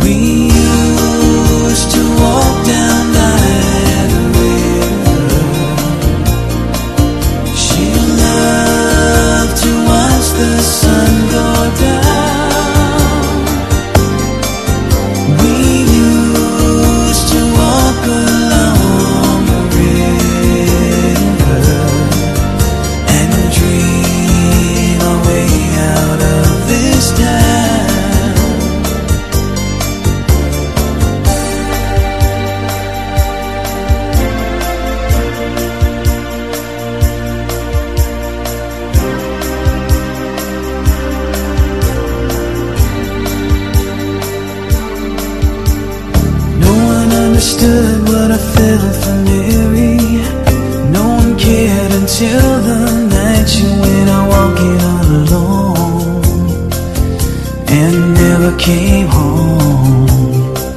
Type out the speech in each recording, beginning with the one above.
used to walk down that river. She loved to watch the sun go down. We used to walk along the river and dream our way out of this town. No one understood what I felt for Mary. No one cared until the night she went out walking all alone and never came home.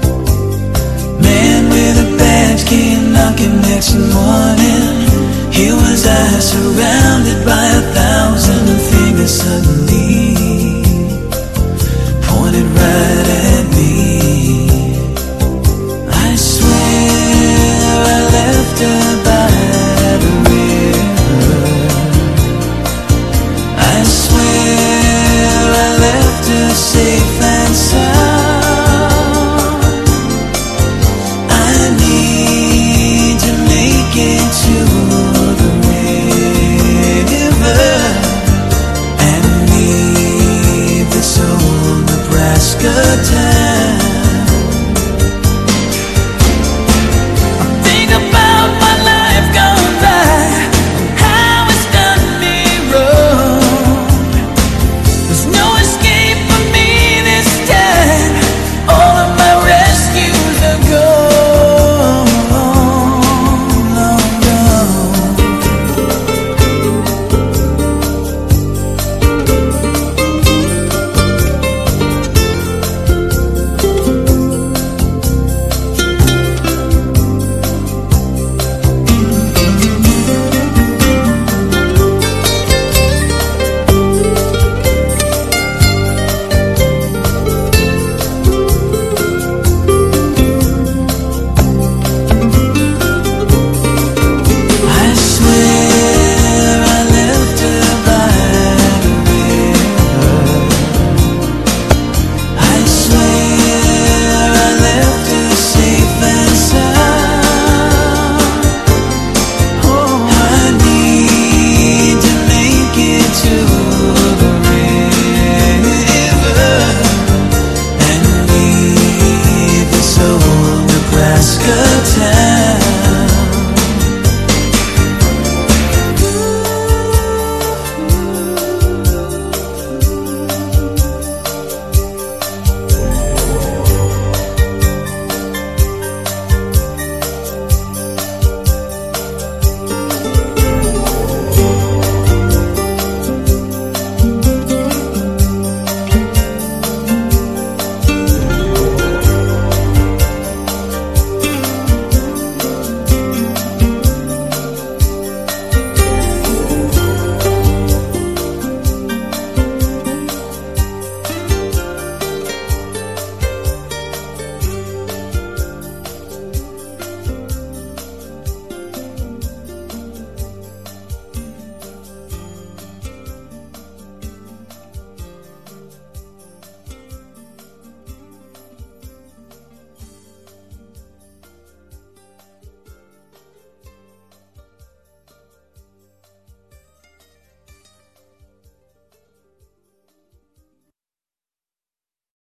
Man with a badge came knocking next morning. Here was I surrounded by 1,000 fingers suddenly pointed right at me. I swear I left her by the river. I swear I left her safe and sound. I need to make it to the river and leave this old Nebraska town.